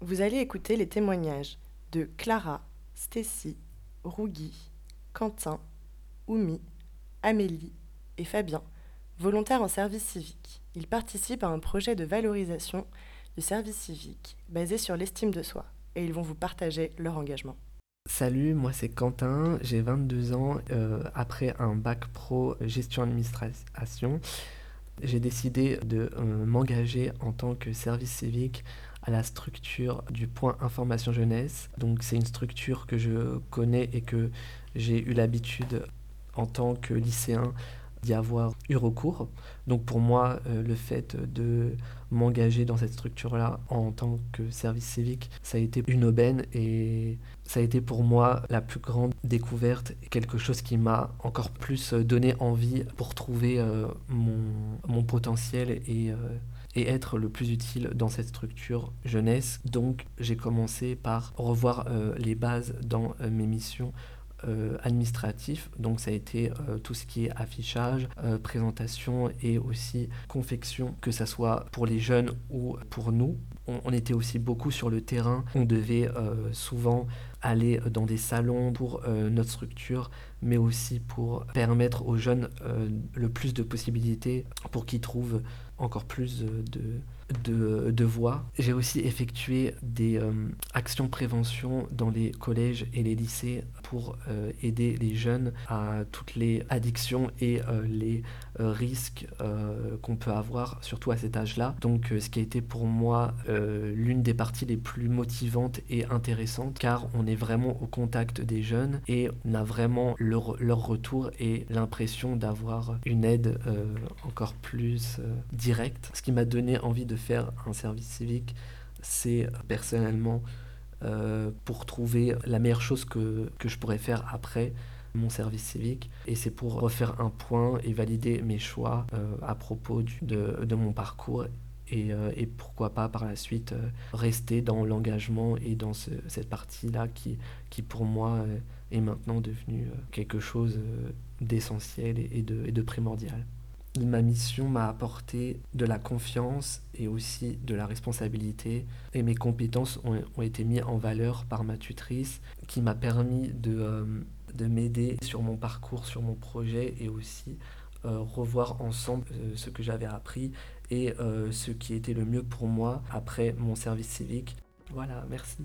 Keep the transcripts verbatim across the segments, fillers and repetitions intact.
Vous allez écouter les témoignages de Clara, Stécie, Rougui, Quentin, Oumi, Amélie et Fabien, volontaires en service civique. Ils participent à un projet de valorisation du service civique basé sur l'estime de soi et ils vont vous partager leur engagement. Salut, moi c'est Quentin, j'ai vingt-deux ans. Euh, après un bac pro gestion administration, j'ai décidé de euh, m'engager en tant que service civique à la structure du Point Information Jeunesse. Donc c'est une structure que je connais et que j'ai eu l'habitude en tant que lycéen d'y avoir eu recours. Donc pour moi, euh, le fait de m'engager dans cette structure-là en tant que service civique, ça a été une aubaine et ça a été pour moi la plus grande découverte, quelque chose qui m'a encore plus donné envie pour trouver euh, mon, mon potentiel et, euh, et être le plus utile dans cette structure jeunesse. Donc j'ai commencé par revoir euh, les bases dans euh, mes missions Euh, administratif, donc ça a été euh, tout ce qui est affichage, euh, présentation et aussi confection, que ça soit pour les jeunes ou pour nous. On, on était aussi beaucoup sur le terrain, on devait euh, souvent aller dans des salons pour euh, notre structure, mais aussi pour permettre aux jeunes euh, le plus de possibilités pour qu'ils trouvent encore plus de, de, de voix. J'ai aussi effectué des euh, actions prévention dans les collèges et les lycées pour euh, aider les jeunes à toutes les addictions et euh, les euh, risques euh, qu'on peut avoir, surtout à cet âge-là. Donc euh, ce qui a été pour moi euh, l'une des parties les plus motivantes et intéressantes, car on est vraiment au contact des jeunes et on a vraiment leur, leur retour et l'impression d'avoir une aide euh, encore plus euh, directe. Ce qui m'a donné envie de faire un service civique, c'est personnellement euh, pour trouver la meilleure chose que, que je pourrais faire après mon service civique, et c'est pour refaire un point et valider mes choix euh, à propos du, de, de mon parcours et, euh, et pourquoi pas par la suite euh, rester dans l'engagement et dans ce, cette partie-là qui, qui pour moi euh, est maintenant devenue euh, quelque chose euh, d'essentiel et, et, de, et de primordial. Ma mission m'a apporté de la confiance et aussi de la responsabilité, et mes compétences ont, ont été mises en valeur par ma tutrice qui m'a permis de, euh, de m'aider sur mon parcours, sur mon projet, et aussi euh, revoir ensemble euh, ce que j'avais appris et euh, ce qui était le mieux pour moi après mon service civique. Voilà, merci.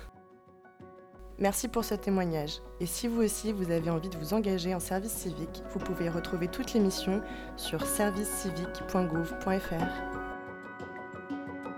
Merci pour ce témoignage. Et si vous aussi, vous avez envie de vous engager en service civique, vous pouvez retrouver toutes les missions sur service civique point gouv point f r.